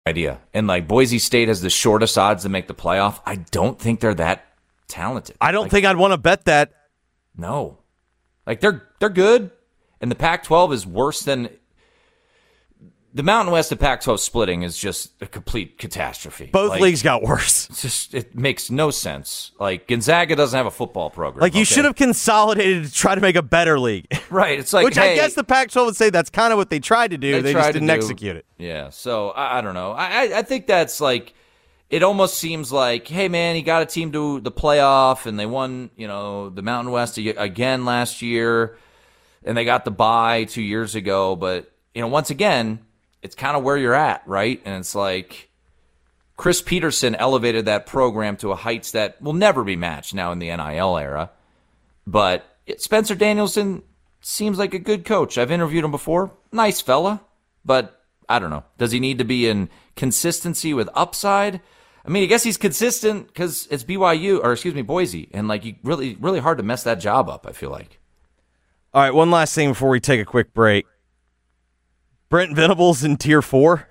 idea. And like Boise State has the shortest odds to make the playoff. I don't think they're that talented. I don't think I'd want to bet that. No. Like they're good, and the Pac-12 is worse than the Mountain West. The Pac-12 splitting is just a complete catastrophe. Both leagues got worse. It makes no sense. Like Gonzaga doesn't have a football program. Like you should have consolidated to try to make a better league. Right. It's like, which I guess the Pac-12 would say that's kind of what they tried to do. They just didn't execute it. Yeah. So I don't know. I think that's like, it almost seems like, hey man, he got a team to the playoff and they won, the Mountain West again last year, and they got the bye 2 years ago. But once again, it's kind of where you're at, right? And it's like Chris Peterson elevated that program to a heights that will never be matched now in the NIL era. But Spencer Danielson seems like a good coach. I've interviewed him before. Nice fella. But I don't know. Does he need to be in consistency with upside? I mean, I guess he's consistent because it's Boise. And like, you really, really hard to mess that job up, I feel like. All right, one last thing before we take a quick break. Brent Venables in Tier 4.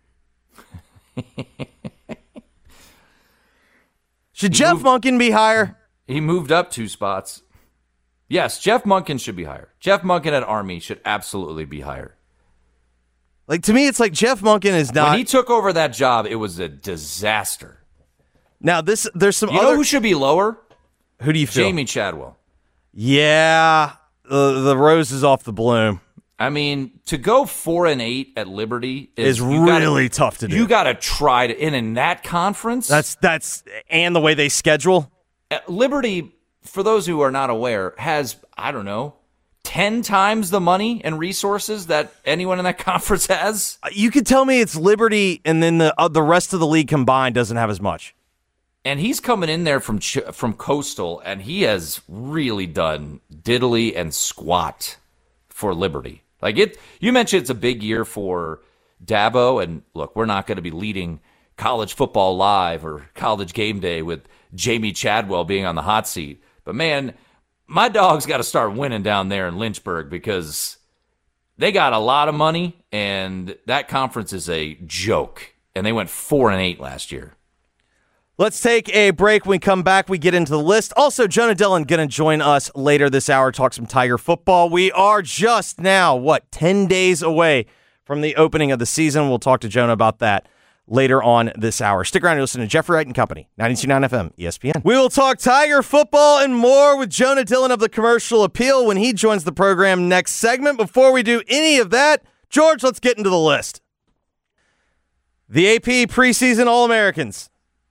Should Jeff Monken be higher? He moved up 2 spots. Yes, Jeff Monken should be higher. Jeff Monken at Army should absolutely be higher. Like, to me, it's like Jeff Monken is not... When he took over that job, it was a disaster. Now, there's some other... You know who should be lower? Who do you feel? Jamie Chadwell. Yeah, the rose is off the bloom. I mean, to go 4-8 at Liberty is really tough to do. You got to try to in that conference. That's and the way they schedule. Liberty, for those who are not aware, has 10 times the money and resources that anyone in that conference has. You could tell me it's Liberty, and then the rest of the league combined doesn't have as much. And he's coming in there from Coastal, and he has really done diddly and squat for Liberty. Like you mentioned, it's a big year for Dabo, and look, we're not going to be leading College Football Live or College Game Day with Jamie Chadwell being on the hot seat. But man, my dog's got to start winning down there in Lynchburg because they got a lot of money, and that conference is a joke. And they went 4-8 last year. Let's take a break. When we come back, we get into the list. Also, Jonah Dillon going to join us later this hour, talk some Tiger football. We are just now, 10 days away from the opening of the season. We'll talk to Jonah about that later on this hour. Stick around and listen to Jeffrey Wright and Company, 92.9 FM, ESPN. We will talk Tiger football and more with Jonah Dillon of the Commercial Appeal when he joins the program next segment. Before we do any of that, George, let's get into the list. The AP preseason All-Americans.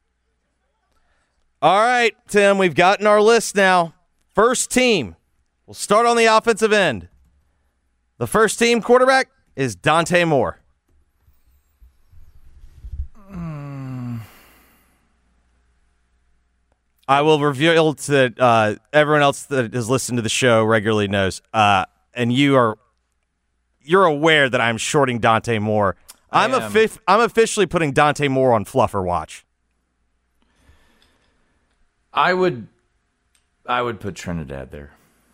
All right, Tim, we've gotten our list now. First team. We'll start on the offensive end. The first team quarterback is Dante Moore. I will reveal that everyone else that has listened to the show regularly knows, and you're aware that I'm shorting Dante Moore. I'm officially putting Dante Moore on Fluffer Watch. I would put Trinidad there.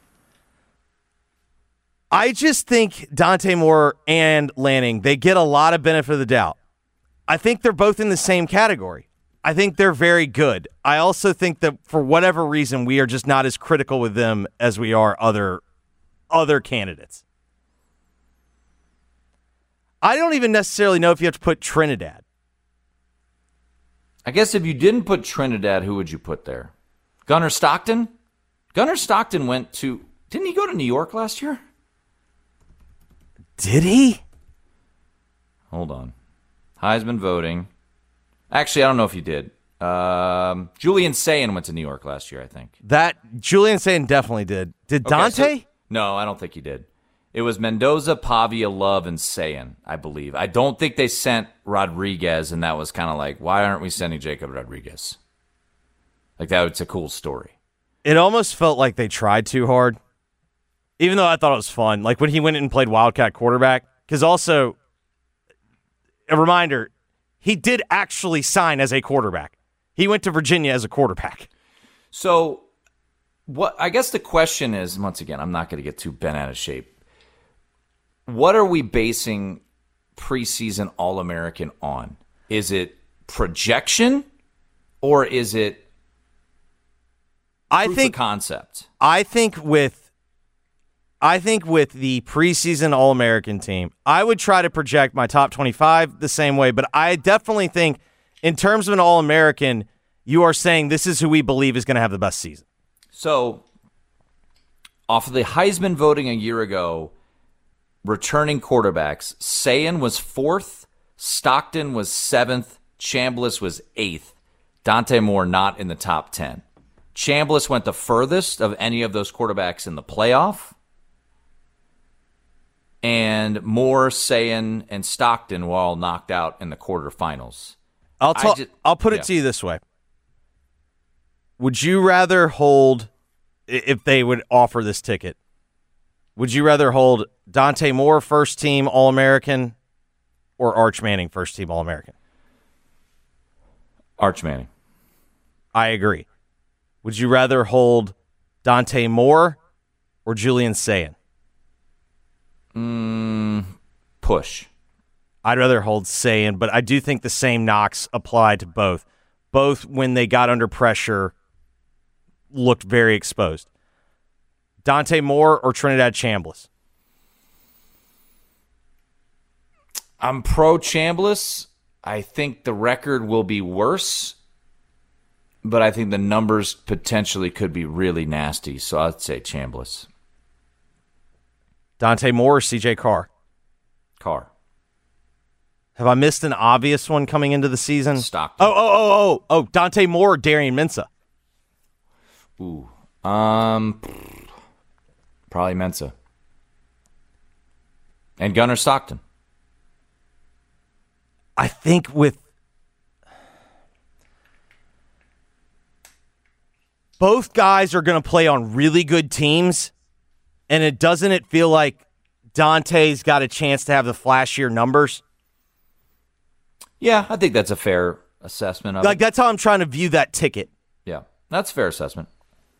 I just think Dante Moore and Lanning, they get a lot of benefit of the doubt. I think they're both in the same category. I think they're very good. I also think that for whatever reason, we are just not as critical with them as we are other candidates. I don't even necessarily know if you have to put Trinidad. I guess if you didn't put Trinidad, who would you put there? Gunnar Stockton? Gunnar Stockton didn't he go to New York last year? Did he? Hold on. Heisman voting. Actually, I don't know if he did. Julian Sayin went to New York last year, I think. That Julian Sayin definitely did. Did Dante? No, I don't think he did. It was Mendoza, Pavia, Love, and Sayin, I believe. I don't think they sent Rodriguez, and that was kind of like, why aren't we sending Jacob Rodriguez? Like, it's a cool story. It almost felt like they tried too hard, even though I thought it was fun. Like when he went and played Wildcat quarterback, because also, a reminder, he did actually sign as a quarterback. He went to Virginia as a quarterback. So, I guess the question is, once again, I'm not going to get too bent out of shape. What are we basing preseason All-American on? Is it projection or is it proof of concept? I think with the preseason All-American team, I would try to project my top 25 the same way, but I definitely think in terms of an All-American, you are saying this is who we believe is going to have the best season. So, off of the Heisman voting a year ago, returning quarterbacks, Sayan was 4th, Stockton was 7th, Chambliss was 8th, Dante Moore not in the top 10. Chambliss went the furthest of any of those quarterbacks in the playoff. And Moore, Sayan, and Stockton were all knocked out in the quarterfinals. I'll put it to you this way. Would you rather hold, if they would offer this ticket, would you rather hold Dante Moore first team All-American or Arch Manning first team All-American? Arch Manning. I agree. Would you rather hold Dante Moore or Julian Sayan? Push. I'd rather hold Sayan, but I do think the same knocks apply to both. Both, when they got under pressure, looked very exposed. Dante Moore or Trinidad Chambliss? I'm pro Chambliss. I think the record will be worse, but I think the numbers potentially could be really nasty, so I'd say Chambliss. Dante Moore or CJ Carr? Carr. Have I missed an obvious one coming into the season? Stockton. Oh, Dante Moore or Darian Mensah? Ooh. Probably Mensah. And Gunnar Stockton. I think with both guys are going to play on really good teams, and it feel like Dante's got a chance to have the flashier numbers? Yeah, I think that's a fair assessment of it. That's how I'm trying to view that ticket. Yeah, that's a fair assessment.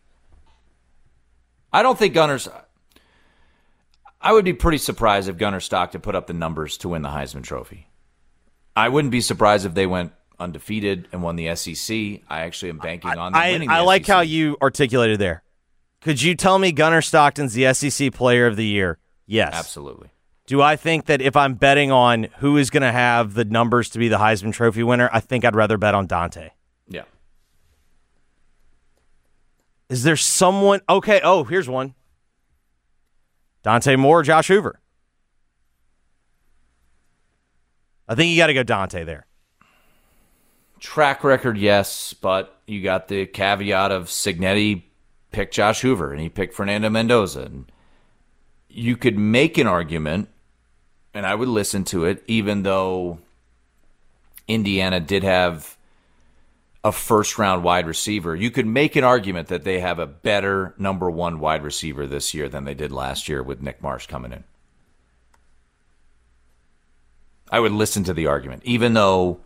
I don't think I would be pretty surprised if Gunnar Stockton put up the numbers to win the Heisman Trophy. I wouldn't be surprised if they went undefeated and won the SEC. I actually am banking on them winning the SEC. I like how you articulated there. Could you tell me Gunnar Stockton's the SEC Player of the Year? Yes. Absolutely. Do I think that if I'm betting on who is going to have the numbers to be the Heisman Trophy winner, I think I'd rather bet on Dante. Yeah. Is there someone? Okay, here's one. Dante Moore, Josh Hoover. I think you got to go Dante there. Track record, yes, but you got the caveat of Cignetti picked Josh Hoover and he picked Fernando Mendoza. And you could make an argument, and I would listen to it, even though Indiana did have a first-round wide receiver. You could make an argument that they have a better number one wide receiver this year than they did last year with Nick Marsh coming in. I would listen to the argument, even though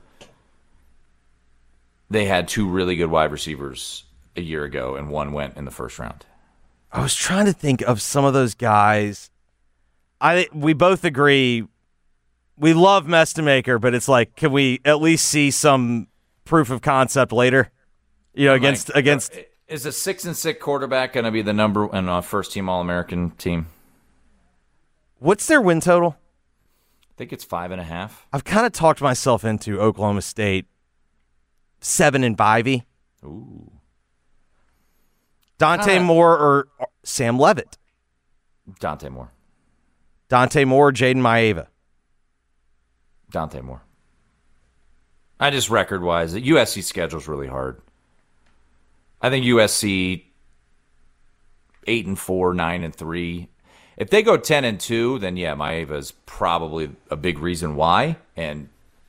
they had two really good wide receivers a year ago and one went in the first round. I was trying to think of some of those guys. We both agree we love Mestemaker, but it's like, can we at least see some proof of concept later? Against is a 6-6 quarterback going to be the number one first team All-American team? What's their win total? I think it's 5.5. I've kind of talked myself into Oklahoma State 7-5. Ooh. Dante Moore or Sam Levitt? Dante Moore. Dante Moore, Jaden Maeva? Dante Moore. I just record-wise, the USC schedule's really hard. I think USC 8-4, 9-3. If they go 10-2, then yeah, Maeva is probably a big reason why. And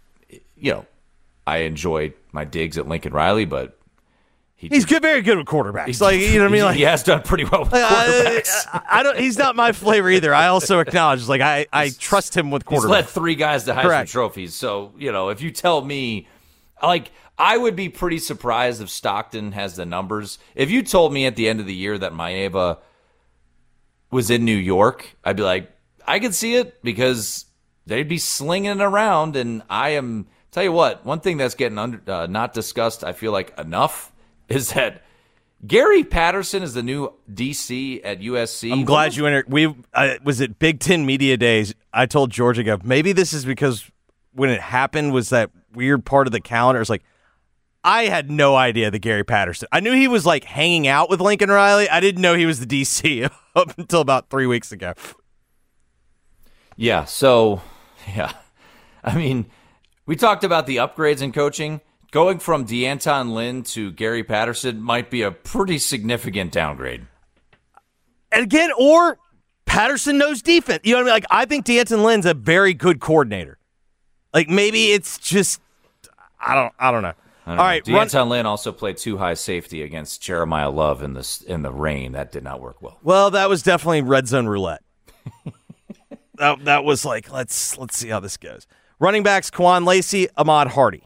I enjoyed my digs at Lincoln Riley, but he's good, very good with quarterbacks. He has done pretty well with quarterbacks. He's not my flavor either. I also acknowledge, I trust him with quarterbacks. He's led 3 guys to Heisman trophies. So if you tell me, I would be pretty surprised if Stockton has the numbers. If you told me at the end of the year that Maeva was in New York, I'd be like, I could see it because they'd be slinging it around, and I am Tell you what, one thing that's getting not discussed, I feel like, enough is that Gary Patterson is the new DC at USC. I'm glad you entered. Was it Big Ten Media Days? I told Georgia, maybe this is because when it happened was that weird part of the calendar. It's like, I had no idea that Gary Patterson. I knew he was like hanging out with Lincoln Riley. I didn't know he was the DC up until about 3 weeks ago. Yeah. So, yeah. I mean, we talked about the upgrades in coaching. Going from D'Anton Lynn to Gary Patterson might be a pretty significant downgrade. And again, or Patterson knows defense. You know what I mean? Like, I think D'Anton Lynn's a very good coordinator. Like, maybe it's just, I don't know. All right, D'Anton Lynn also played too high safety against Jeremiah Love in the rain. That did not work well. Well, that was definitely red zone roulette. that was like, let's see how this goes. Running backs: Quan Lacey, Ahmad Hardy.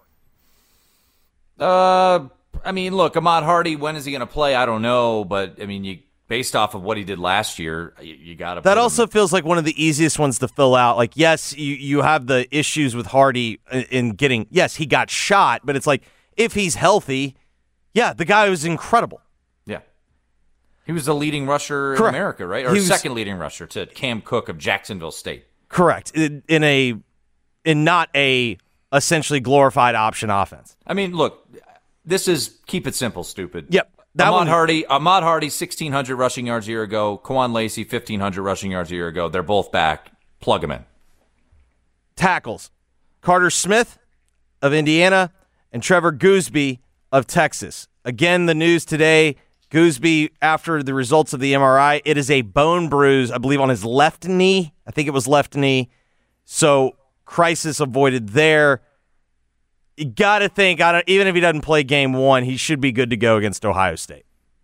I mean, look, Ahmad Hardy, when is he going to play? I don't know, but I mean, based off of what he did last year, you got to. That also feels like one of the easiest ones to fill out. Like, yes, you have the issues with Hardy in getting. Yes, he got shot, but it's like if he's healthy, yeah, the guy was incredible. Yeah, he was the leading rusher in America, right? Or second leading rusher to Cam Cook of Jacksonville State. Correct. In not a essentially glorified option offense. I mean, look, this is keep it simple, stupid. Yep. Ahmad Hardy, 1,600 rushing yards a year ago. Quan Lacey, 1,500 rushing yards a year ago. They're both back. Plug them in. Tackles: Carter Smith of Indiana and Trevor Gooseby of Texas. Again, the news today, Gooseby, after the results of the MRI, it is a bone bruise, I believe, on his left knee. I think it was left knee. So, crisis avoided there. You got to think, even if he doesn't play game one, he should be good to go against Ohio State.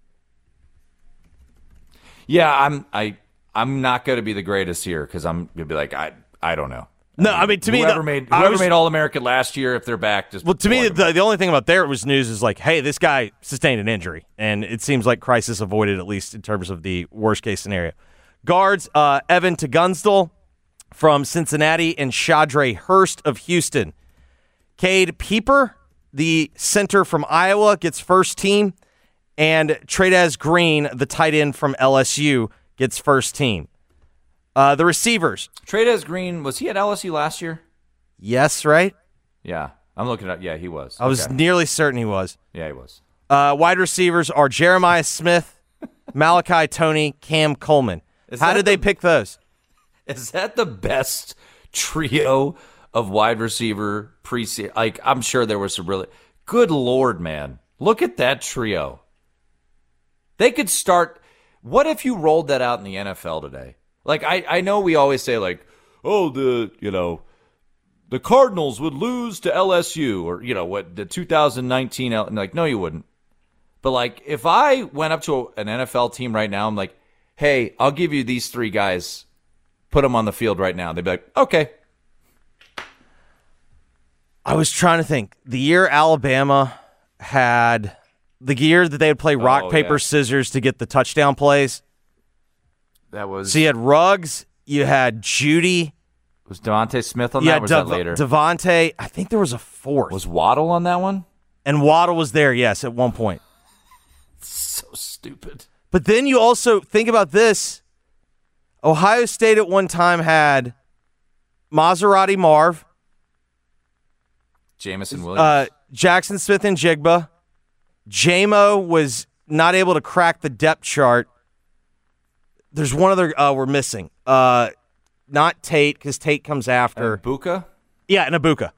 Yeah, I'm not going to be the greatest here because I'm going to be like, I don't know. I mean, to me, whoever made All-American last year, if they're back, just well, to me, the only thing about there was news is like, hey, this guy sustained an injury, and it seems like crisis avoided, at least in terms of the worst case scenario. Guards: Evan Tugunsdal from Cincinnati and Shadre Hurst of Houston. Cade Pieper, the center from Iowa, gets first team, and Tradez Green, the tight end from LSU, gets first team. The receivers. Tradez Green, was he at LSU last year? Yes, right? Yeah. I'm looking up. Yeah, he was. I was nearly certain he was. Yeah, he was. Wide receivers are Jeremiah Smith, Malachi Toney, Cam Coleman. How did they pick those? Is that the best trio of wide receiver pre-season? Like, I'm sure there was some really good Lord, man. Look at that trio. They could start. What if you rolled that out in the NFL today? Like, I know we always say, like, oh, the Cardinals would lose to LSU or, what, the 2019. Like, no, you wouldn't. But, like, if I went up to an NFL team right now, I'm like, hey, I'll give you these three guys. Put them on the field right now. They'd be like, okay. I was trying to think. The year Alabama had the year that they would play rock, paper, scissors to get the touchdown plays. That was. So you had Ruggs, you had Judy. Was Devontae Smith on that? Or was that later? Devontae. I think there was a fourth. Was Waddle on that one? And Waddle was there, yes, at one point. So stupid. But then you also think about this. Ohio State at one time had Maserati Marv, Jamison Williams, Jackson Smith and Jigba. J-Mo was not able to crack the depth chart. There's one other we're missing. Not Tate, because Tate comes after. Ibuka? Yeah, and Ibuka.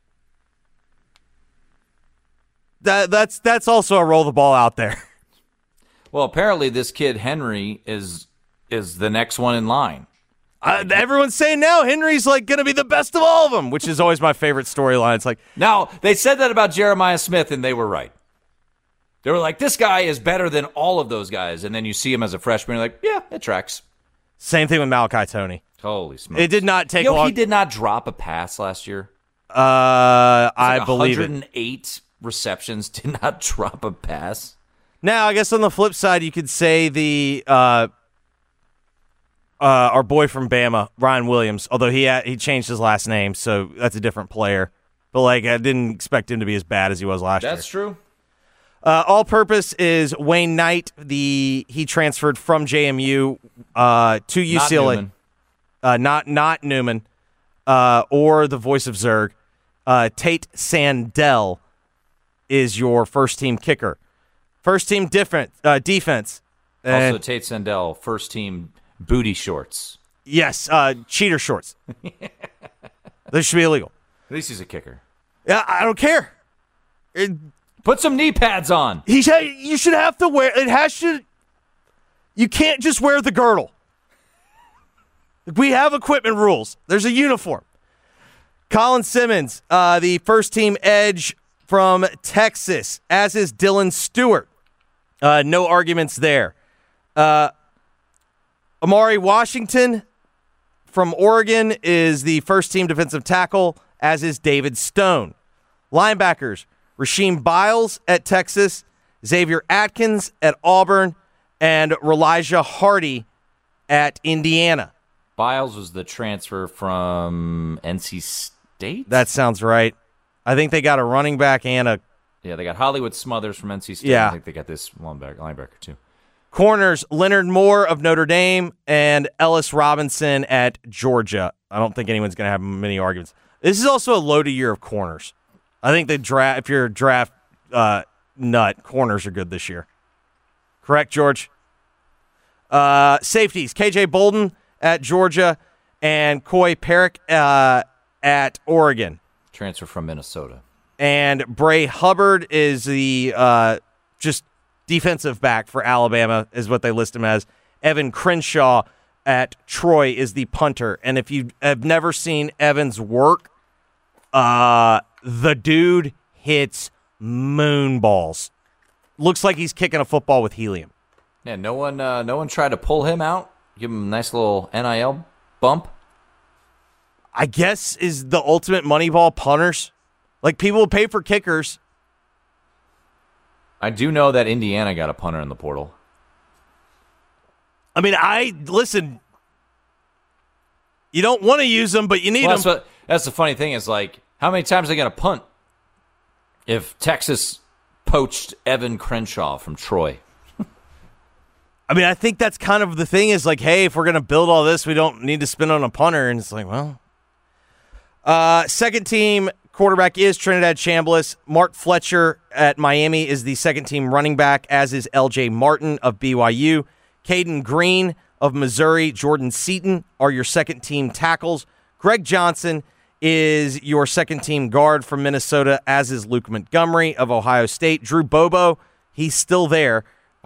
That's also a roll the ball out there. Well, apparently this kid Henry is the next one in line. Everyone's saying now Henry's like going to be the best of all of them, which is always my favorite storyline. It's like, now they said that about Jeremiah Smith, and they were right. They were like, this guy is better than all of those guys, and then you see him as a freshman, you're like, yeah, it tracks. Same thing with Malachi Toney. Holy smokes! It did not take long. He did not drop a pass last year. I believe 108 receptions, did not drop a pass. Now, I guess on the flip side, you could say the our boy from Bama, Ryan Williams, although he changed his last name, so that's a different player. but like I didn't expect him to be as bad as he was last year. That's true. All-purpose is Wayne Knight. He transferred from JMU to UCLA. Not Newman, or the voice of Zerg. Tate Sandell is your first-team kicker. First-team defense. Also, Tate Sandell, first-team booty shorts. Yes, cheater shorts. This should be illegal. At least he's a kicker. Yeah, I don't care. Put some knee pads on. You should have to wear. You can't just wear the girdle. We have equipment rules. There's a uniform. Colin Simmons, the first-team edge from Texas, as is Dylan Stewart. No arguments there. Amari Washington from Oregon is the first-team defensive tackle, as is David Stone. Linebackers, Rasheem Biles at Texas, Xavier Atkins at Auburn, and Elijah Hardy at Indiana. Biles was the transfer from NC State? That sounds right. I think they got a running back and a... Yeah, they got Hollywood Smothers from NC State. Yeah. I think they got this linebacker too. Corners, Leonard Moore of Notre Dame and Ellis Robinson at Georgia. I don't think anyone's going to have many arguments. This is also a loaded year of corners. I think if you're a draft nut, corners are good this year. Correct, George? Safeties, KJ Bolden at Georgia and Coy Perrick at Oregon. Transfer from Minnesota. And Bray Hubbard is the just defensive back for Alabama, is what they list him as. Evan Crenshaw at Troy is the punter. And if you have never seen Evan's work, the dude hits moon balls. Looks like he's kicking a football with helium. Yeah, no one tried to pull him out, give him a nice little NIL bump. I guess is the ultimate Moneyball punters. Like, people will pay for kickers. I do know that Indiana got a punter in the portal. I mean, listen, you don't want to use them, but you need them. That's the funny thing is, like, how many times are they going to punt if Texas poached Evan Crenshaw from Troy? I mean, I think that's kind of the thing is, like, hey, if we're going to build all this, we don't need to spend on a punter. And it's like, well. Second team quarterback is Trinidad Chambliss. Mark Fletcher at Miami is the second team running back, as is LJ Martin of BYU. Caden Green of Missouri, Jordan Seaton are your second team tackles. Greg Johnson is your second team guard from Minnesota, as is Luke Montgomery of Ohio State. Drew Bobo, he's still there,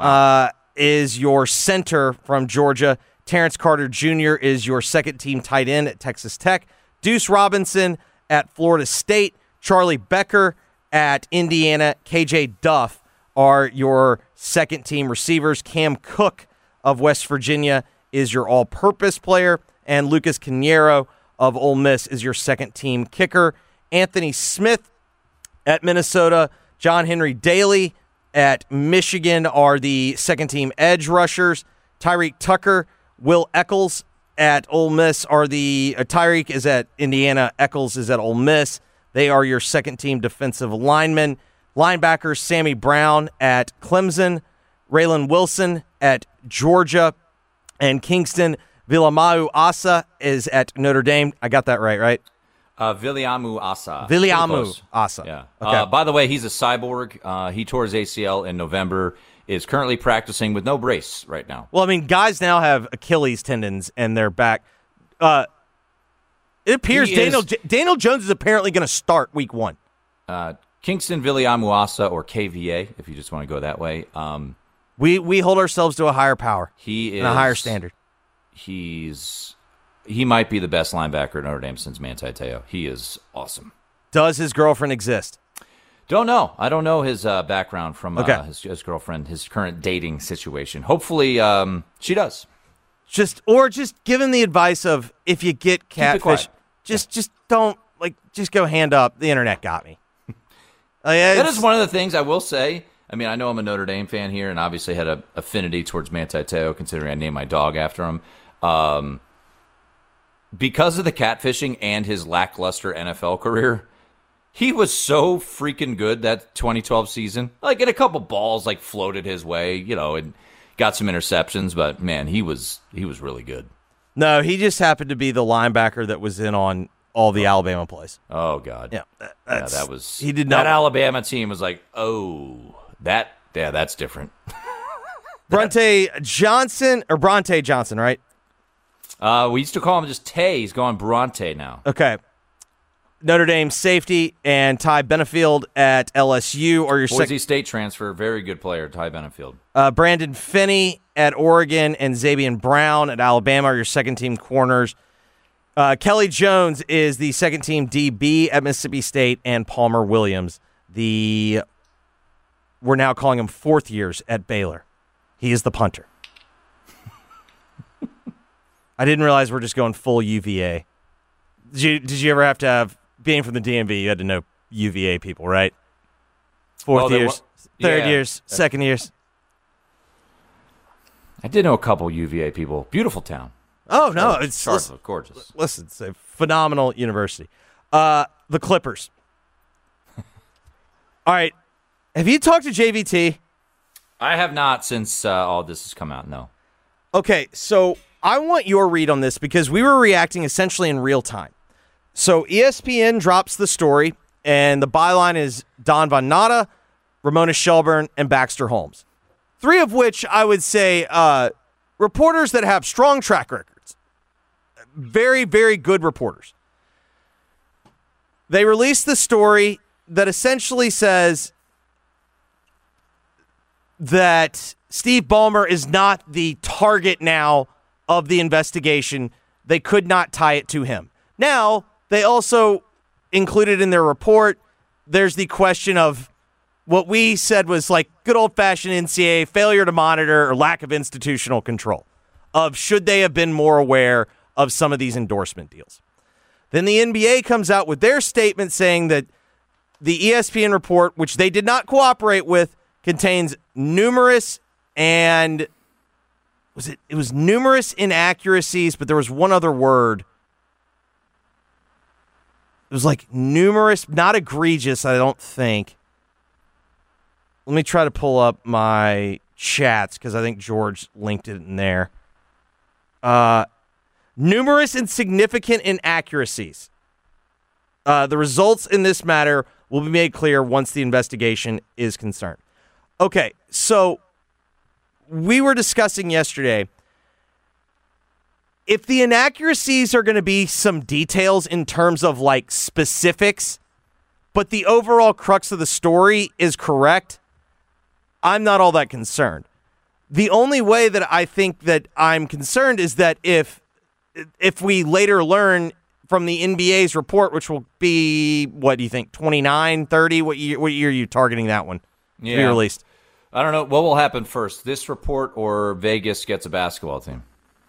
is your center from Georgia. Terrence Carter Jr. is your second team tight end at Texas Tech. Deuce Robinson at Florida State. Charlie Becker at Indiana. KJ Duff are your second team receivers. Cam Cook of West Virginia is your all-purpose player. And Lucas Cañero of Ole Miss is your second team kicker. Anthony Smith at Minnesota. John Henry Daly at Michigan are the second team edge rushers. Tyreek Tucker, Will Eccles at Ole Miss are the Tyreek is at Indiana, Eccles is at Ole Miss. They are your second team defensive linemen. Linebackers, Sammy Brown at Clemson, Raylan Wilson at Georgia, and Kingston Vilamau Asa is at Notre Dame. I got that right? Viliamu Asa. Viliamu Asa. Yeah. Okay. By the way, he's a cyborg. He tore his ACL in November. Is currently practicing with no brace right now. Well, I mean, guys now have Achilles tendons in their back. It appears Daniel Jones is apparently going to start week 1. Kingston Viliamu Asa, or KVA, if you just want to go that way. We hold ourselves to a higher power. He is and a higher standard. He might be the best linebacker at Notre Dame since Manti Te'o. He is awesome. Does his girlfriend exist? Don't know. I don't know his background from his girlfriend, his current dating situation. Hopefully, she does. Just give him the advice of, if you get catfish, just don't, just go hand up. The internet got me. That is one of the things I will say. I mean, I know I'm a Notre Dame fan here, and obviously had an affinity towards Manti Te'o, considering I named my dog after him. Because of the catfishing and his lackluster NFL career, He was so freaking good that 2012 season. Like, and a couple balls like floated his way, and got some interceptions. But man, he was really good. No, he just happened to be the linebacker that was in on all the Alabama plays. Oh God, yeah, that was. He did not. That Alabama team was like, oh, that's different. Bronte Johnson, right? We used to call him just Tay. He's going Bronte now. Okay. Notre Dame safety and Ty Benefield at LSU are your Boise State transfer, very good player, Ty Benefield. Brandon Finney at Oregon and Xavier Brown at Alabama are your second-team corners. Kelly Jones is the second-team DB at Mississippi State, and Palmer Williams, we're now calling him fourth years at Baylor. He is the punter. I didn't realize we're just going full UVA. Did you ever have to have, being from the DMV, you had to know UVA people, right? Fourth years, third years, second years. I did know a couple UVA people. Beautiful town. Oh, no. It's gorgeous. Listen, it's a phenomenal university. The Clippers. All right. Have you talked to JVT? I have not since all this has come out, no. Okay, so I want your read on this because we were reacting essentially in real time. So ESPN drops the story, and the byline is Don Von Natta, Ramona Shelburne, and Baxter Holmes. Three of which I would say reporters that have strong track records. Very, very good reporters. They released the story that essentially says that Steve Ballmer is not the target now of the investigation. They could not tie it to him. Now, they also included in their report, there's the question of what we said was like good old-fashioned NCAA failure to monitor or lack of institutional control of should they have been more aware of some of these endorsement deals. Then the NBA comes out with their statement saying that the ESPN report, which they did not cooperate with, contains numerous and it was numerous inaccuracies, but there was one other word. It was like numerous, not egregious, I don't think. Let me try to pull up my chats because I think George linked it in there. Numerous and significant inaccuracies. The results in this matter will be made clear once the investigation is concerned. Okay, so we were discussing yesterday, if the inaccuracies are going to be some details in terms of like specifics, but the overall crux of the story is correct, I'm not all that concerned. The only way that I think that I'm concerned is that if we later learn from the NBA's report, which will be, what do you think, 29, 30? What year are you targeting that one to be released? I don't know. What will happen first, this report or Vegas gets a basketball team?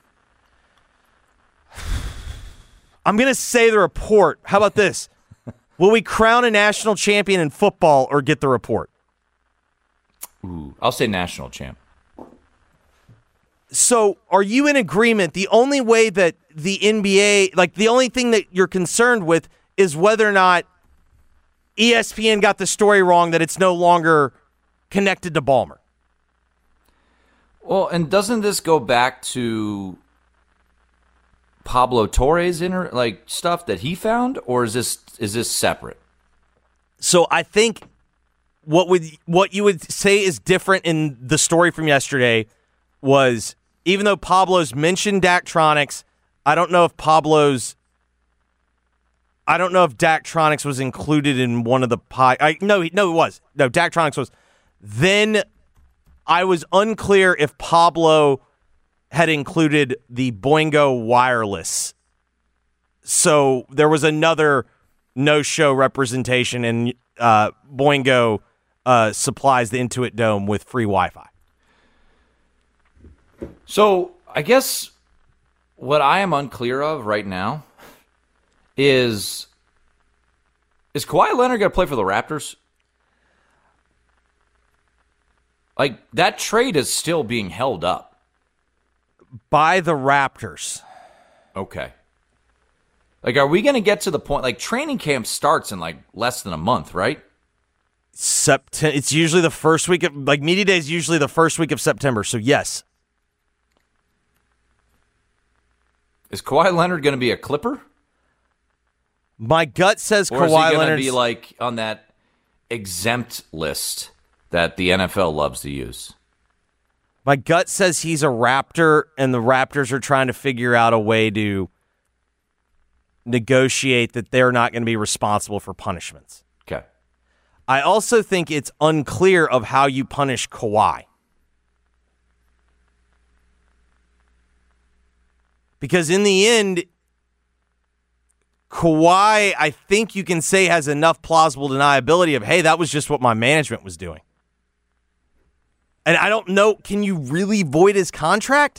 I'm going to say the report. How about this? Will we crown a national champion in football or get the report? Ooh, I'll say national champ. So are you in agreement? The only way that the NBA, like the only thing that you're concerned with is whether or not ESPN got the story wrong, that it's no longer connected to Ballmer. Well, and doesn't this go back to Pablo Torre's stuff that he found, or is this separate? So I think what you would say is different in the story from yesterday was, even though Pablo's mentioned Daktronics, I don't know if Daktronics was included in one of the No, it was. No, Daktronics was. Then I was unclear if Pablo had included the Boingo Wireless. So there was another no-show representation, and Boingo supplies the Intuit Dome with free Wi-Fi. So I guess what I am unclear of right now is Kawhi Leonard going to play for the Raptors? Like, that trade is still being held up. By the Raptors. Okay. Like, are we going to get to the point, like, training camp starts in, like, less than a month, right? It's usually the first week of, like, media day is usually the first week of September, so yes. Is Kawhi Leonard going to be a Clipper? My gut says Or Kawhi is he going Leonard to be, like, on that exempt list that the NFL loves to use? My gut says he's a Raptor, and the Raptors are trying to figure out a way to negotiate that they're not going to be responsible for punishments. Okay. I also think it's unclear of how you punish Kawhi. Because in the end, Kawhi, I think you can say, has enough plausible deniability of, hey, that was just what my management was doing. And I don't know, can you really void his contract?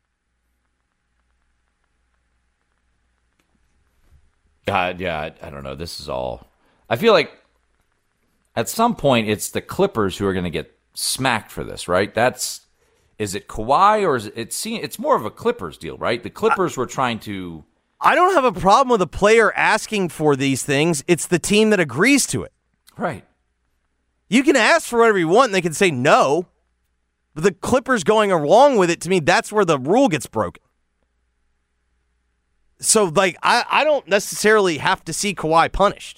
Yeah, I don't know. This is all. I feel like at some point it's the Clippers who are going to get smacked for this, right? Is it Kawhi or is it's more of a Clippers deal, right? The Clippers were trying to. I don't have a problem with a player asking for these things. It's the team that agrees to it. Right. You can ask for whatever you want and they can say no. But the Clippers going along with it, to me, that's where the rule gets broken. So, like, I don't necessarily have to see Kawhi punished.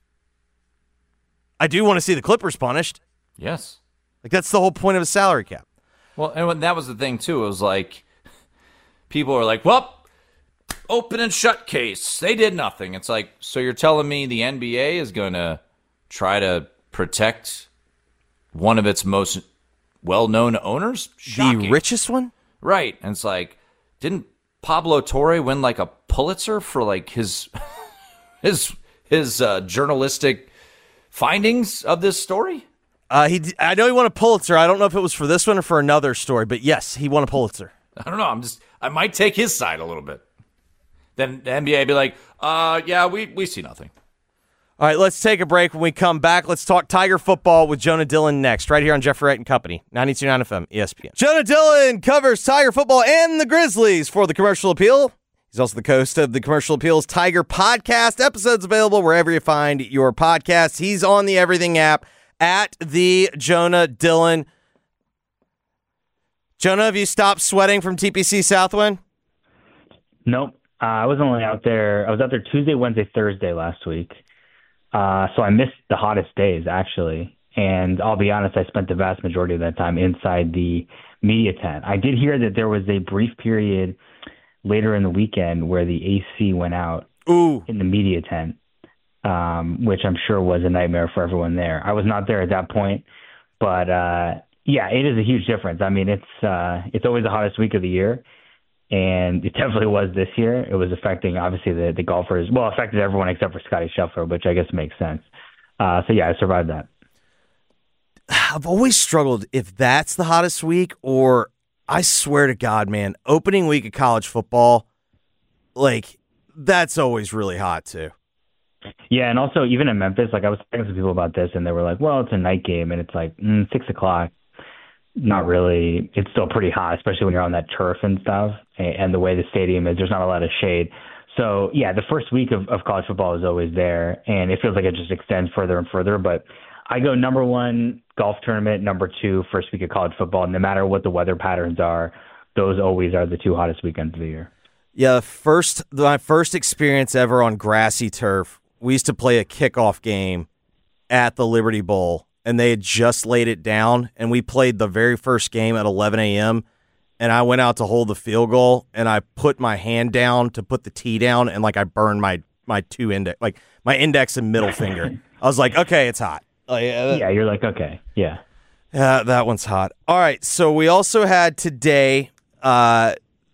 I do want to see the Clippers punished. Yes. Like, that's the whole point of a salary cap. Well, and that was the thing, too. It was like, people are like, well, open and shut case. They did nothing. It's like, so you're telling me the NBA is going to try to protect one of its most well-known owners? Shocking. The richest one? Right. And it's like, didn't Pablo Torre win like a Pulitzer for like his journalistic findings of this story? I know he won a Pulitzer. I don't know if it was for this one or for another story, but yes, he won a Pulitzer. I don't know. I might take his side a little bit. Then the NBA be like, yeah, we see nothing. All right, let's take a break. When we come back, let's talk Tiger football with Jonah Dillon next, right here on Jeffrey Wright and Company, 92.9 FM, ESPN. Jonah Dillon covers Tiger football and the Grizzlies for the Commercial Appeal. He's also the host of the Commercial Appeal's Tiger podcast. Episodes available wherever you find your podcasts. He's on the Everything app at the Jonah Dillon. Jonah, have you stopped sweating from TPC Southwind? Nope. I was only out there. I was out there Tuesday, Wednesday, Thursday last week. So I missed the hottest days, actually. And I'll be honest, I spent the vast majority of that time inside the media tent. I did hear that there was a brief period later in the weekend where the AC went out in the media tent, which I'm sure was a nightmare for everyone there. I was not there at that point, but yeah, it is a huge difference. I mean, it's always the hottest week of the year. And it definitely was this year. It was affecting, obviously, the golfers. Well, affected everyone except for Scotty Scheffler, which I guess makes sense. So, yeah, I survived that. I've always struggled if that's the hottest week or, I swear to God, man, opening week of college football, like, that's always really hot, too. Yeah, and also, even in Memphis, like, I was talking to people about this, and they were like, well, it's a night game, and it's like 6 o'clock. Not really. It's still pretty hot, especially when you're on that turf and stuff. And the way the stadium is, there's not a lot of shade. So, yeah, the first week of college football is always there, and it feels like it just extends further and further. But I go number one, golf tournament, number two, first week of college football. No matter what the weather patterns are, those always are the two hottest weekends of the year. Yeah, my first experience ever on grassy turf, we used to play a kickoff game at the Liberty Bowl. And they had just laid it down, and we played the very first game at 11 a.m., and I went out to hold the field goal, and I put my hand down to put the tee down, and, like, I burned my two index, like, my index and middle finger. I was like, okay, it's hot. Yeah, you're like, okay, yeah. That one's hot. All right, so we also had today, I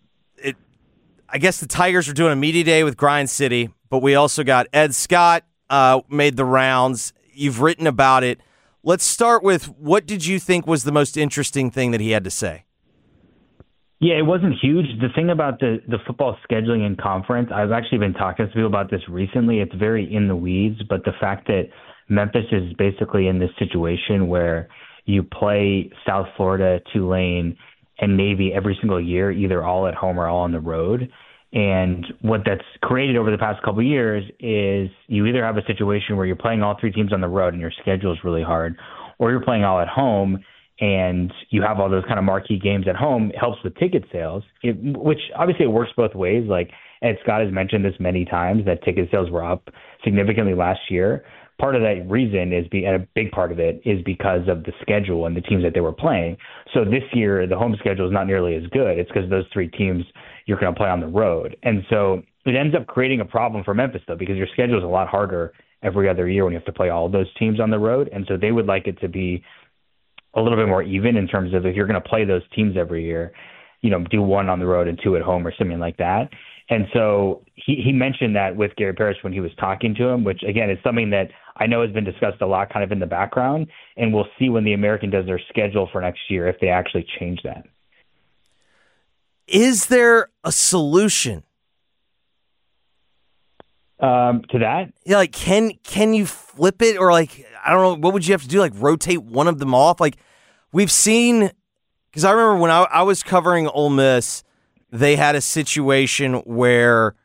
guess the Tigers are doing a media day with Grind City, but we also got Ed Scott made the rounds. You've written about it. Let's start with, what did you think was the most interesting thing that he had to say? Yeah, it wasn't huge. The thing about the football scheduling and conference, I've actually been talking to people about this recently. It's very in the weeds, but the fact that Memphis is basically in this situation where you play South Florida, Tulane, and Navy every single year, either all at home or all on the road, And what that's created over the past couple of years is you either have a situation where you're playing all three teams on the road and your schedule is really hard, or you're playing all at home and you have all those kind of marquee games at home. It helps with ticket sales, which obviously it works both ways. Like Ed Scott has mentioned this many times that ticket sales were up significantly last year. Part of that reason and a big part of it is because of the schedule and the teams that they were playing. So this year, the home schedule is not nearly as good. It's because those three teams you're going to play on the road. And so it ends up creating a problem for Memphis, though, because your schedule is a lot harder every other year when you have to play all those teams on the road. And so they would like it to be a little bit more even in terms of if you're going to play those teams every year, do one on the road and two at home or something like that. And so he mentioned that with Gary Parrish when he was talking to him, which, again, is something that I know has been discussed a lot kind of in the background. And we'll see when the American does their schedule for next year if they actually change that. Is there a solution to that? Yeah, like can you flip it, or like I don't know, what would you have to do? Like rotate one of them off? Like we've seen, because I remember when I was covering Ole Miss, they had a situation where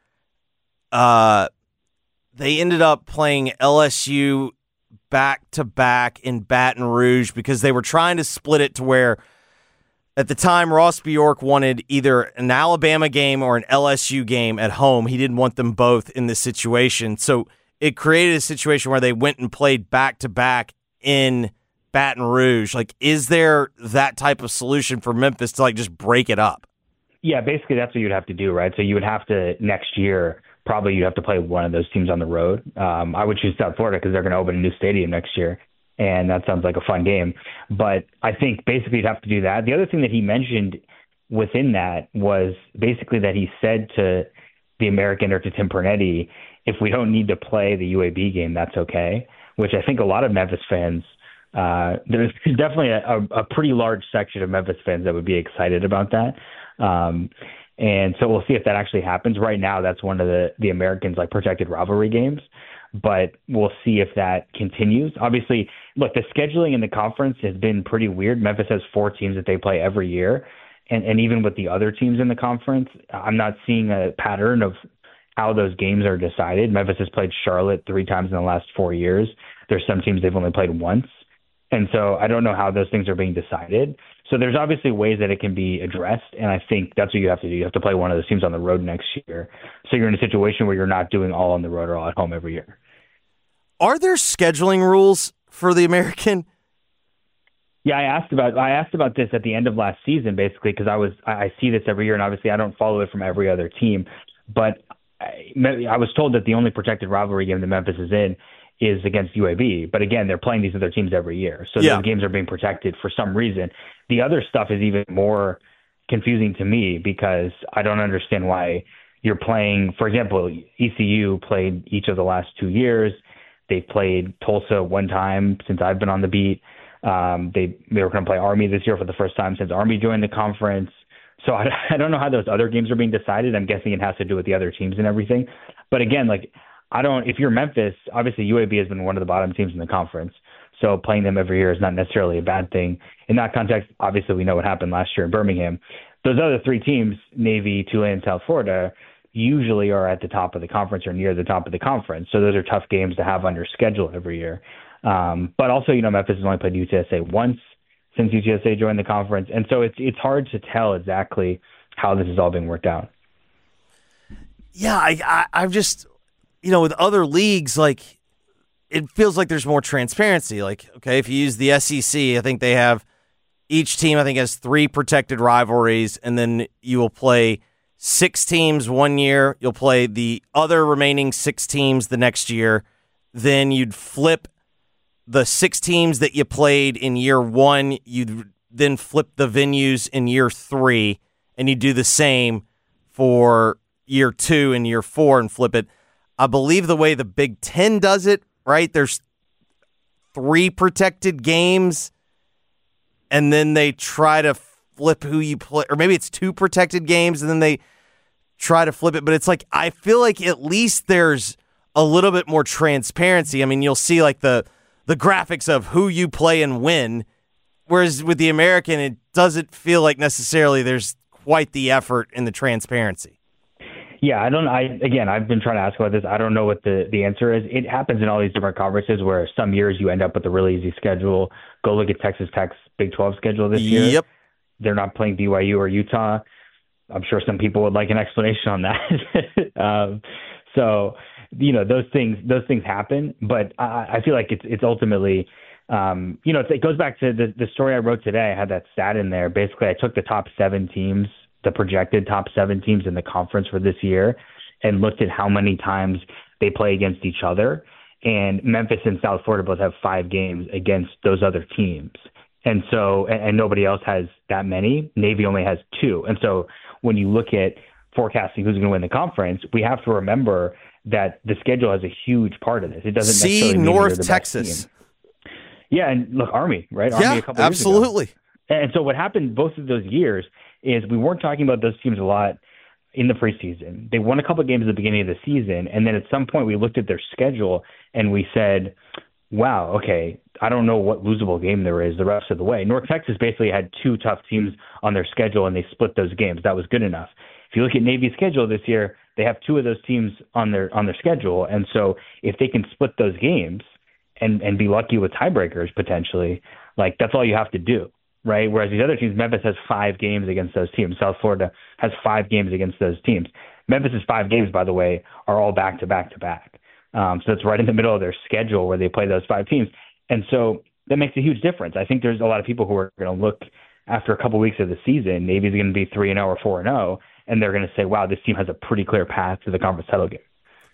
they ended up playing LSU back to back in Baton Rouge because they were trying to split it to where at the time Ross Bjork wanted either an Alabama game or an LSU game at home. He didn't want them both in this situation. So it created a situation where they went and played back to back in Baton Rouge. Like, is there that type of solution for Memphis to like just break it up? Yeah, basically that's what you'd have to do, right? So you would have to, next year, probably you'd have to play one of those teams on the road. I would choose South Florida because they're going to open a new stadium next year, and that sounds like a fun game. But I think basically you'd have to do that. The other thing that he mentioned within that was basically that he said to the American or to Tim Pernetti, if we don't need to play the UAB game, that's okay, which I think a lot of Memphis fans, there's definitely a pretty large section of Memphis fans that would be excited about that. And so we'll see if that actually happens. Right now, that's one of the Americans' like protected rivalry games, but we'll see if that continues. Obviously, look, the scheduling in the conference has been pretty weird. Memphis has 4 teams that they play every year. And even with the other teams in the conference, I'm not seeing a pattern of how those games are decided. Memphis has played Charlotte 3 times in the last 4 years. There's some teams they've only played once. And so I don't know how those things are being decided. So there's obviously ways that it can be addressed, and I think that's what you have to do. You have to play one of those teams on the road next year. So you're in a situation where you're not doing all on the road or all at home every year. Are there scheduling rules for the American? Yeah, I asked about this at the end of last season, basically, because I see this every year, and obviously I don't follow it from every other team. But I was told that the only protected rivalry game that Memphis is in is against UAB. But again, they're playing these other teams every year. So those games are being protected for some reason. The other stuff is even more confusing to me because I don't understand why you're playing, for example, ECU played each of the last 2 years. They've played Tulsa one time since I've been on the beat. They were going to play Army this year for the first time since Army joined the conference. So I don't know how those other games are being decided. I'm guessing it has to do with the other teams and everything. But again, like, if you're Memphis, obviously UAB has been one of the bottom teams in the conference. So playing them every year is not necessarily a bad thing. In that context, obviously we know what happened last year in Birmingham. Those other 3 teams, Navy, Tulane, and South Florida, usually are at the top of the conference or near the top of the conference. So those are tough games to have on your schedule every year. But also, Memphis has only played UTSA once since UTSA joined the conference. And so it's hard to tell exactly how this is all being worked out. Yeah, I've just, with other leagues, like, it feels like there's more transparency. Like, okay, if you use the SEC, I think they have each team, I think, has 3 protected rivalries, and then you will play 6 teams one year. You'll play the other remaining 6 teams the next year. Then you'd flip the 6 teams that you played in year 1. You'd then flip the venues in year 3, and you do the same for year 2 and year 4 and flip it. I believe the way the Big Ten does it, right? There's 3 protected games, and then they try to flip who you play, or maybe it's 2 protected games, and then they try to flip it. But it's like, I feel like at least there's a little bit more transparency. I mean, you'll see like the graphics of who you play and when, whereas with the American, it doesn't feel like necessarily there's quite the effort in the transparency. Yeah, I've been trying to ask about this. I don't know what the answer is. It happens in all these different conferences where some years you end up with a really easy schedule. Go look at Texas Tech's Big 12 schedule this year. Yep. They're not playing BYU or Utah. I'm sure some people would like an explanation on that. So, those things happen, but I feel like it's ultimately, it goes back to the story I wrote today. I had that stat in there. Basically, I took the top 7 teams, the projected top 7 teams in the conference for this year, and looked at how many times they play against each other. And Memphis and South Florida both have 5 games against those other teams. And so, and nobody else has that many. Navy only has 2. And so when you look at forecasting who's going to win the conference, we have to remember that the schedule has a huge part of this. It doesn't necessarily mean North Texas. Yeah, and look, Army, right? Yeah, Army a couple absolutely. Years ago. And so what happened both of those years is we weren't talking about those teams a lot in the preseason. They won a couple of games at the beginning of the season, and then at some point we looked at their schedule and we said, wow, okay, I don't know what losable game there is the rest of the way. North Texas basically had 2 tough teams on their schedule, and they split those games. That was good enough. If you look at Navy's schedule this year, they have 2 of those teams on their schedule, and so if they can split those games and be lucky with tiebreakers potentially, like that's all you have to do, right? Whereas these other teams, Memphis has 5 games against those teams. South Florida has 5 games against those teams. Memphis's 5 games, by the way, are all back to back to back. So it's right in the middle of their schedule where they play those 5 teams. And so that makes a huge difference. I think there's a lot of people who are going to look after a couple weeks of the season, Navy's going to be 3-0 or 4-0, and they're going to say, wow, this team has a pretty clear path to the conference title game.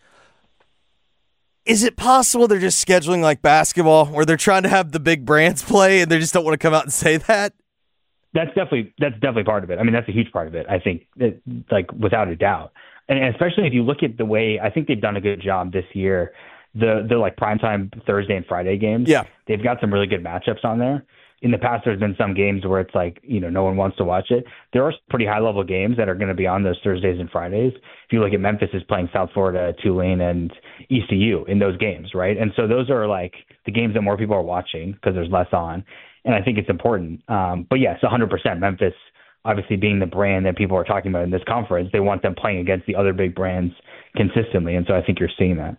Is it possible they're just scheduling like basketball where they're trying to have the big brands play and they just don't want to come out and say that? That's definitely part of it. I mean, that's a huge part of it, I think, like without a doubt. And especially if you look at the way, I think they've done a good job this year. The like primetime Thursday and Friday games. Yeah. They've got some really good matchups on there. In the past, there's been some games where it's like, no one wants to watch it. There are pretty high level games that are going to be on those Thursdays and Fridays. If you look at Memphis is playing South Florida, Tulane, and ECU in those games, right? And so those are like the games that more people are watching because there's less on. And I think it's important. But yes, 100% Memphis, obviously being the brand that people are talking about in this conference, they want them playing against the other big brands consistently. And so I think you're seeing that.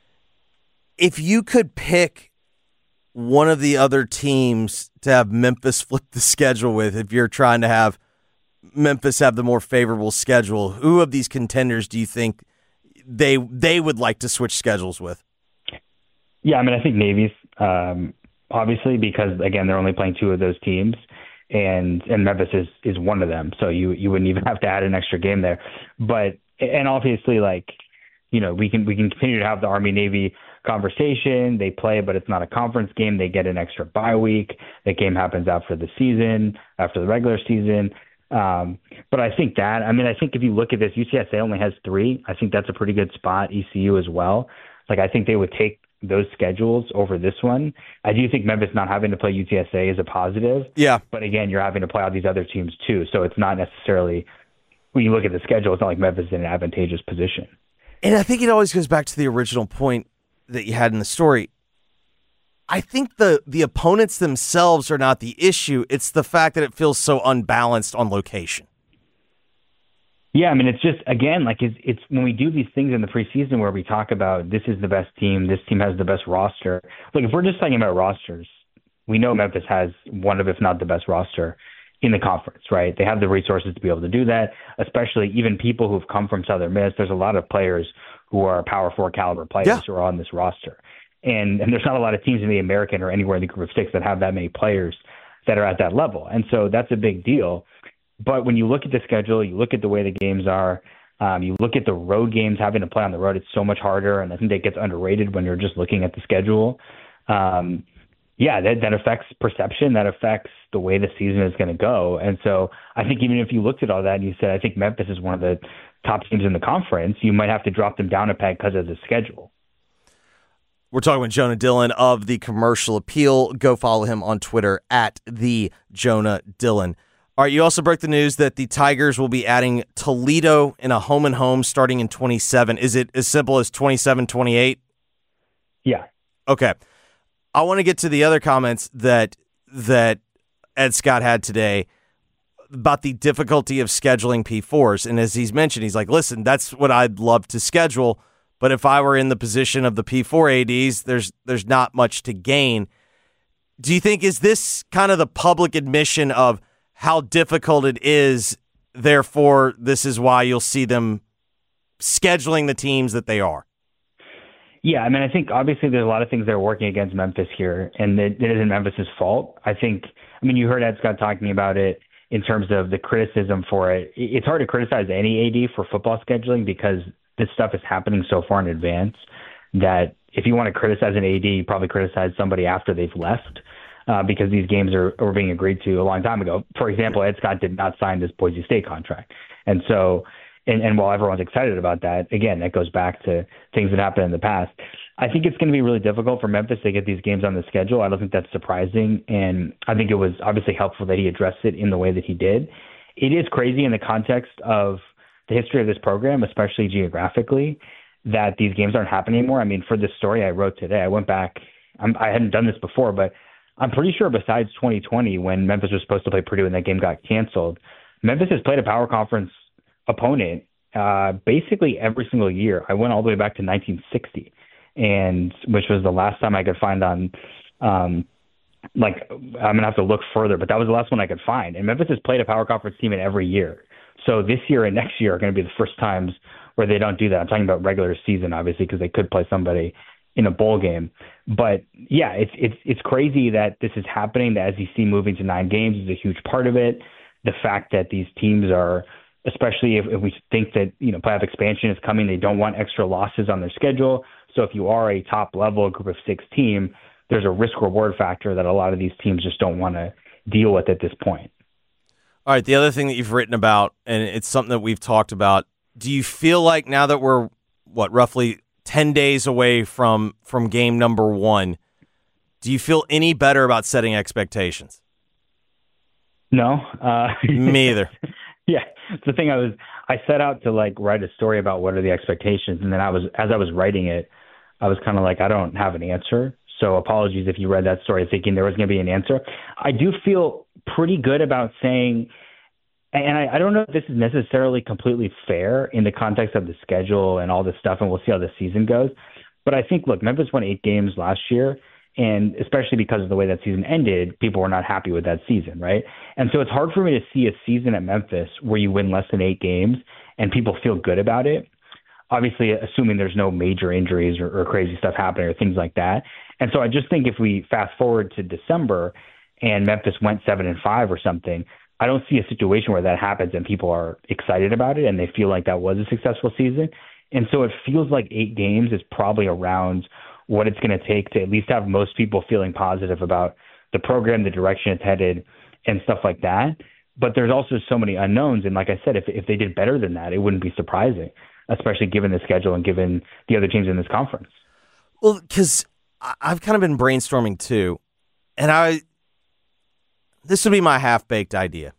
If you could pick one of the other teams to have Memphis flip the schedule with, if you're trying to have Memphis have the more favorable schedule, who of these contenders do you think they would like to switch schedules with? Yeah, I mean, I think Navy's obviously because, again, they're only playing 2 of those teams. And Memphis is one of them, so you wouldn't even have to add an extra game there. But and obviously, like we can continue to have the Army-Navy conversation. They play, but it's not a conference game. They get an extra bye week. The game happens after the season, after the regular season. But I think if you look at this, UTSA only has 3. I think that's a pretty good spot. ECU as well. Like I think they would take those schedules over this one. I do think Memphis not having to play UTSA is a positive. Yeah. But again, you're having to play all these other teams too. So it's not necessarily, when you look at the schedule, it's not like Memphis is in an advantageous position. And I think it always goes back to the original point that you had in the story. I think the opponents themselves are not the issue. It's the fact that it feels so unbalanced on location. Yeah, I mean, it's just, again, like it's when we do these things in the preseason where we talk about this is the best team, this team has the best roster. Look, if we're just talking about rosters, we know Memphis has one of, if not the best roster in the conference, right? They have the resources to be able to do that, especially even people who've come from Southern Miss. There's a lot of players who are Power 4 caliber players who are on this roster. And there's not a lot of teams in the American or anywhere in the Group of 6 that have that many players that are at that level. And so that's a big deal. But when you look at the schedule, you look at the way the games are, you look at the road games, having to play on the road, it's so much harder. And I think that gets underrated when you're just looking at the schedule. That affects perception. That affects the way the season is going to go. And so I think even if you looked at all that and you said, I think Memphis is one of the top teams in the conference, you might have to drop them down a peg because of the schedule. We're talking with Jonah Dillon of The Commercial Appeal. Go follow him on Twitter at the Jonah Dillon. All right, you also broke the news that the Tigers will be adding Toledo in a home and home starting in 27. Is it as simple as 27-28? Yeah. Okay. I want to get to the other comments that Ed Scott had today. about the difficulty of scheduling P4s. And as he's mentioned, he's like, listen, that's what I'd love to schedule. But if I were in the position of the P4 ADs, there's not much to gain. Do you think, is this kind of the public admission of how difficult it is, therefore this is why you'll see them scheduling the teams that they are? Yeah, I mean, I think obviously there's a lot of things that are working against Memphis here, and it isn't Memphis' fault. I mean, you heard Ed Scott talking about it in terms of the criticism for it. It's hard to criticize any AD for football scheduling because this stuff is happening so far in advance that if you want to criticize an AD, you probably criticize somebody after they've left because these games were being agreed to a long time ago. For example, Ed Scott did not sign this Boise State contract. And so, and while everyone's excited about that, again, that goes back to things that happened in the past. I think it's going to be really difficult for Memphis to get these games on the schedule. I don't think that's surprising. And I think it was obviously helpful that he addressed it in the way that he did. It is crazy in the context of the history of this program, especially geographically, that these games aren't happening anymore. I mean, for this story I wrote today, I went back. I hadn't done this before, but I'm pretty sure besides 2020, when Memphis was supposed to play Purdue and that game got canceled, Memphis has played a power conference opponent basically every single year. I went all the way back to 1960, and which was the last time I could find on I'm gonna have to look further, but that was the last one I could find. And Memphis has played a power conference team in every year. So this year and next year are going to be the first times where they don't do that. I'm talking about regular season, obviously, because they could play somebody in a bowl game. But yeah, it's crazy that this is happening. The SEC moving to 9 games is a huge part of it. The fact that these teams are, especially if we think that playoff expansion is coming, they don't want extra losses on their schedule. So if you are a top level group of 6 team, there's a risk reward factor that a lot of these teams just don't want to deal with at this point. All right, the other thing that you've written about, and it's something that we've talked about, do you feel like now that we're, roughly 10 days away from game number 1, do you feel any better about setting expectations? No. Me either. Yeah, it's the thing. I set out to write a story about what are the expectations, and then as I was writing it, I was kind of like, I don't have an answer. So apologies if you read that story thinking there was going to be an answer. I do feel pretty good about saying, and I don't know if this is necessarily completely fair in the context of the schedule and all this stuff, and we'll see how the season goes. But I think, look, Memphis won 8 games last year, and especially because of the way that season ended, people were not happy with that season, right? And so it's hard for me to see a season at Memphis where you win less than 8 games and people feel good about it. Obviously, assuming there's no major injuries or crazy stuff happening or things like that. And so I just think if we fast forward to December and Memphis went 7-5 or something, I don't see a situation where that happens and people are excited about it and they feel like that was a successful season. And so it feels like 8 games is probably around what it's going to take to at least have most people feeling positive about the program, the direction it's headed, and stuff like that. But there's also so many unknowns. And like I said, if they did better than that, it wouldn't be surprising, especially given the schedule and given the other teams in this conference. Well, because I've kind of been brainstorming too, and this would be my half-baked idea.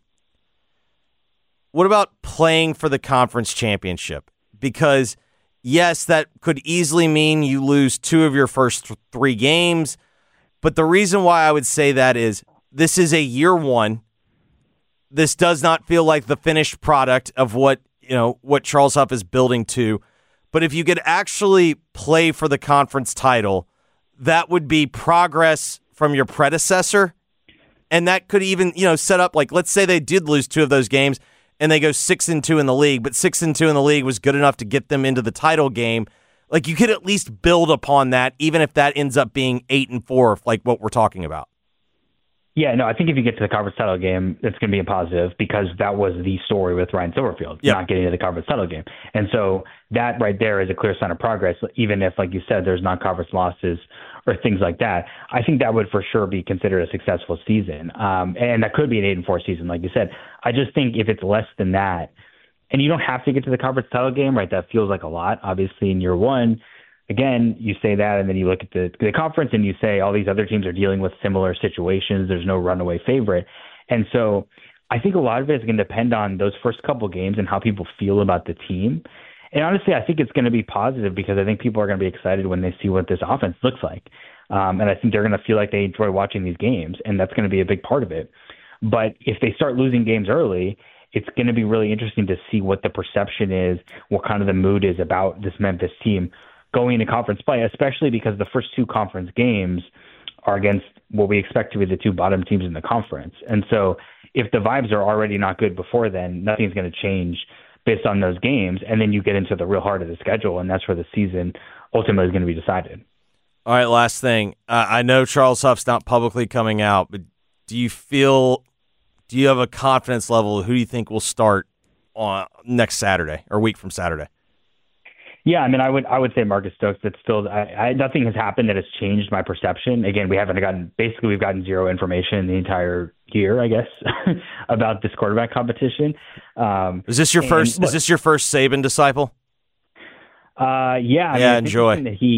What about playing for the conference championship? Because, yes, that could easily mean you lose 2 of your first 3 games, but the reason why I would say that is this is a year 1. This does not feel like the finished product of what Charles Huff is building to. But if you could actually play for the conference title, that would be progress from your predecessor. And that could even, set up, let's say they did lose 2 of those games and they go 6-2 in the league, but 6-2 in the league was good enough to get them into the title game. You could at least build upon that, even if that ends up being 8-4, like what we're talking about. Yeah, no, I think if you get to the conference title game, it's going to be a positive because that was the story with Ryan Silverfield, not getting to the conference title game. And so that right there is a clear sign of progress, even if, like you said, there's non-conference losses or things like that. I think that would for sure be considered a successful season. And that could be an 8-4 season, like you said. I just think if it's less than that, and you don't have to get to the conference title game, right, that feels like a lot, obviously, in year 1. Again, you say that, and then you look at the conference and you say all these other teams are dealing with similar situations. There's no runaway favorite. And so I think a lot of it is going to depend on those first couple games and how people feel about the team. And honestly, I think it's going to be positive because I think people are going to be excited when they see what this offense looks like. And I think they're going to feel like they enjoy watching these games, and that's going to be a big part of it. But if they start losing games early, it's going to be really interesting to see what the perception is, what kind of the mood is about this Memphis team going into conference play, especially because the first 2 conference games are against what we expect to be the 2 bottom teams in the conference. And so if the vibes are already not good before then, nothing's going to change based on those games. And then you get into the real heart of the schedule, and that's where the season ultimately is going to be decided. All right, last thing. I know Charles Huff's not publicly coming out, but do you have a confidence level? Who do you think will start on next Saturday or a week from Saturday? Yeah, I mean, I would say Marcus Stokes. That's still nothing has happened that has changed my perception. Again, we've gotten zero information the entire year, I guess, about this quarterback competition. Is this your first Saban disciple? Yeah. Enjoy.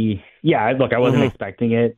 I wasn't expecting it.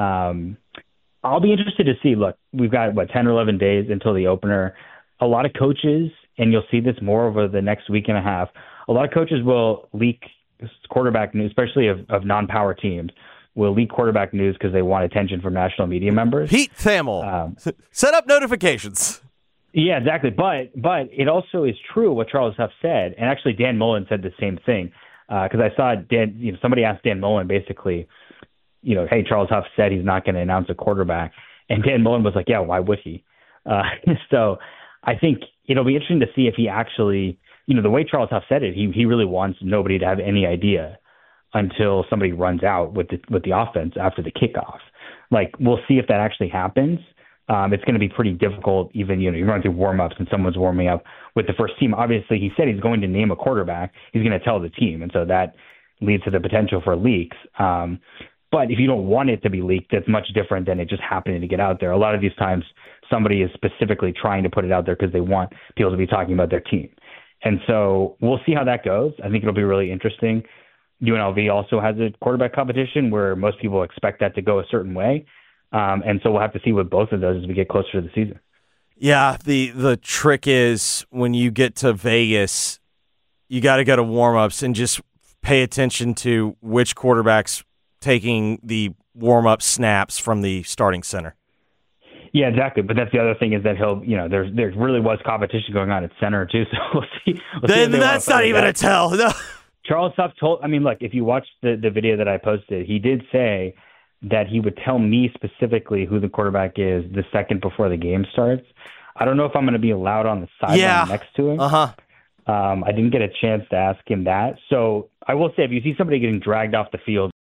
I'll be interested to see. Look, we've got 10 or 11 days until the opener. A lot of coaches, and you'll see this more over the next week and a half. A lot of coaches will leak quarterback news, especially of non-power teams, will leak quarterback news because they want attention from national media members. Pete Thamel, set up notifications. Yeah, exactly. But it also is true what Charles Huff said, and actually Dan Mullen said the same thing. Because I saw somebody asked Dan Mullen basically, hey, Charles Huff said he's not going to announce a quarterback, and Dan Mullen was like, yeah, why would he? So I think it'll be interesting to see if he actually, the way Charles Huff said it, he really wants nobody to have any idea until somebody runs out with the offense after the kickoff. Like, we'll see if that actually happens. It's going to be pretty difficult. Even, you're running through warm-ups and someone's warming up with the first team. Obviously, he said he's going to name a quarterback. He's going to tell the team. And so that leads to the potential for leaks. But if you don't want it to be leaked, that's much different than it just happening to get out there. A lot of these times, somebody is specifically trying to put it out there because they want people to be talking about their team. And so we'll see how that goes. I think it'll be really interesting. UNLV also has a quarterback competition where most people expect that to go a certain way. And so we'll have to see with both of those as we get closer to the season. Yeah, the trick is when you get to Vegas, you got to go to warm-ups and just pay attention to which quarterback's taking the warm-up snaps from the starting center. Yeah, exactly. But that's the other thing is that there really was competition going on at center too. So we'll see. Then that's not even a tell. No. Charles Huff look, if you watch the video that I posted, he did say that he would tell me specifically who the quarterback is the second before the game starts. I don't know if I'm going to be allowed on the sideline next to him. I didn't get a chance to ask him that. So I will say, if you see somebody getting dragged off the field